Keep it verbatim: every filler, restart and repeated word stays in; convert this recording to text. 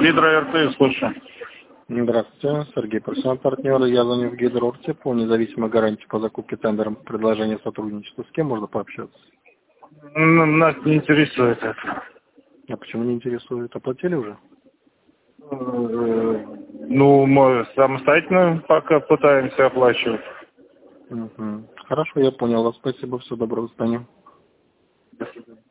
Гидро-эр тэ, слушаю. Здравствуйте, Сергей, профессиональный партнер. Я звоню в Гидро-эр тэ по независимой гарантии по закупке тендером. Предложение сотрудничества. С кем можно пообщаться? Н- Нас не интересует это. А почему не интересует? Оплатили уже? Э, Ну, мы самостоятельно пока пытаемся оплачивать. Угу. Хорошо, я понял вас. Спасибо, всего доброго, до свидания. До свидания.